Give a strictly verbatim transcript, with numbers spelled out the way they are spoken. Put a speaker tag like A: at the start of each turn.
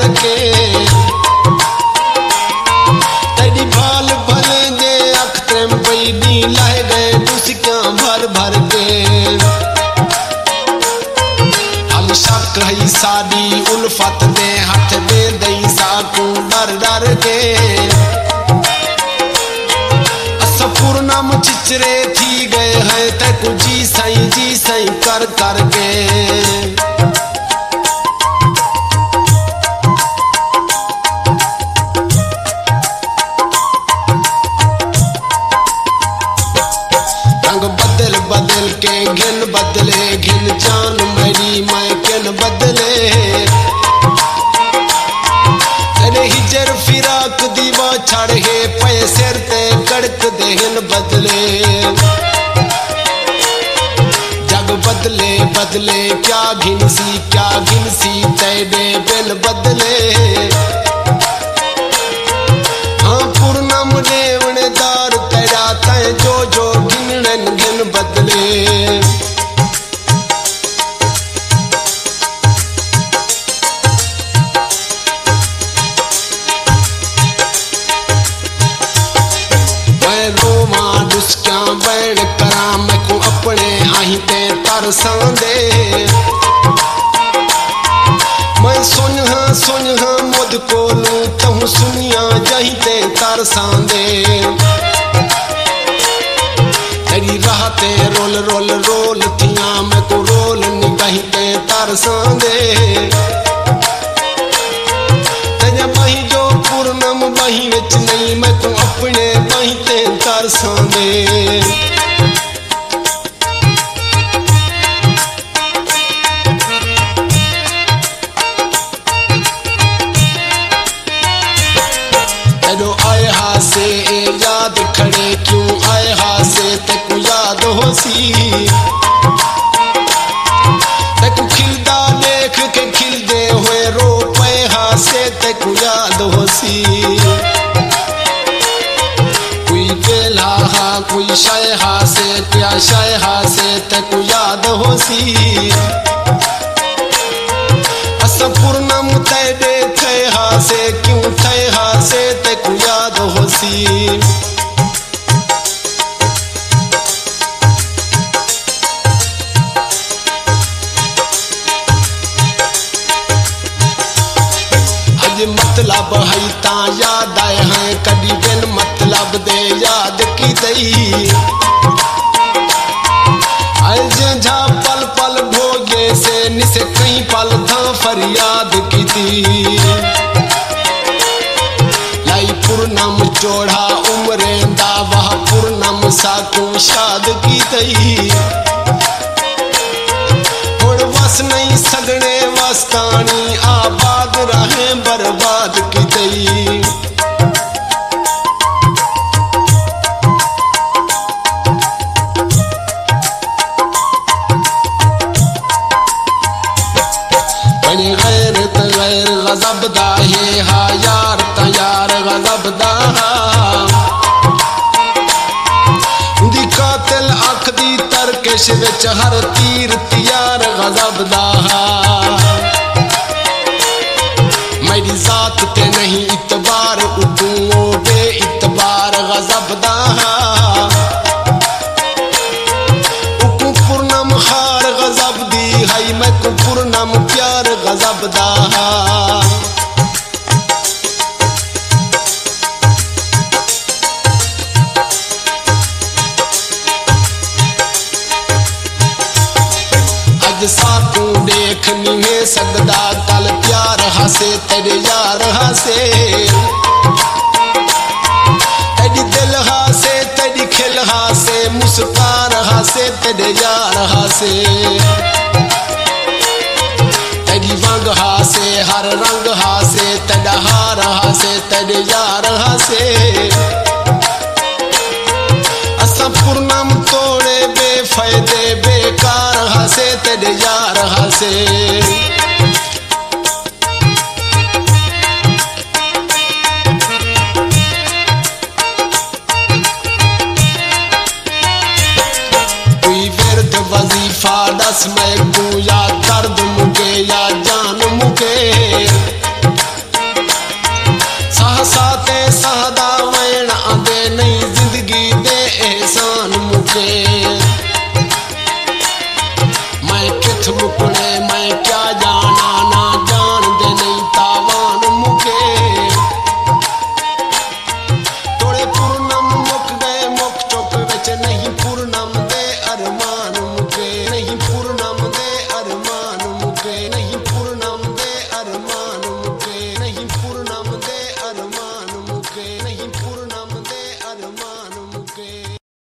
A: भर के तेरी भाल भले जे अखतरे में पैदी लाए गए दुसियां भर भर के हल शक है सादी उल्फत दे हाथ दे दई साकू डर डर के पूर्णम चिचरे थी गए हैं तैकू जी साई जी साई कर कर के रंग बदल बदल के घिन बदले घिन जान मेरी मैं किन बदले तेरे हिजर फिराक दीवा छड़ है पैसे ते कड़क देहन बदले जग बदले बदले क्या घिनसी क्या घिनसी तेरे बिन बदले हाँ पूर्णम रेवणदार तेरा तय जो जो घिनन घिन बदले बैण करा मैं को अपने आही ते तरसां दे मैं सुन हाँ सुन हाँ मुद को लूं तहु सुनिया जही ते तरसां दे तेरी राह ते रोल रोल रोल थिया मैं को रोल निगाही ते तरसां दे तेजा बही जो पूर्णम बही विच नहीं मैं को अपने बही ते तरसां दे तेरो आए हासे याद खड़े क्यों आए हासे तेको याद होसी तेको खिलदा देख के खिलदे हुए रो पे हासे तेको याद होसी कोई शाय हासे क्या शाय हासे तेको याद होसी अस पूर्णम तेरे थे हासे क्यों थे हासे तेको याद होसी आज मतलब है ता याद आए हैं कभी बिन मतलब दे याद की दई झा पल पल भोगे से निसे कई पल था फरियाद की थी लाई पूर्णम चोड़ा उम्रे दा वह पूर्णम साकू शाद की दई हुण वस नहीं सगने वस्तानी आबाद रहे बर्बाद की दई गजब दा है हा यार तैयार गजब दा दी कातिल अख दी तरकश विच हर तीर तैयार गजब दा मेरी जात ते नहीं इतबार उतू बे इतबार गजब दा उकू पूर्णम हार गजब दी है मैं को पूर्णम प्यार गजब दा साकू देख नहीं सकदा कल प्यार हासे तेरे यार हासे तेरी दिल हासे तेरी खिल हासे मुस्कान हासे तेरे यार हासे तेरी वंग हासे हर रंग हासे तेरा हार हासे तेरे यार हासे असा पूर्णम तोड़े बेफायदे बेकार हासे तेरे यार हासे कोई विरद वजीफा दस मैं को या दर्द मुके या जान मुके हथ मुकड़े मैं क्या जाना ना जान दे नहीं तावान मुके तोड़े पूर्णम मुक गए मुक चुप विच नहीं पूर्णम दे अरमान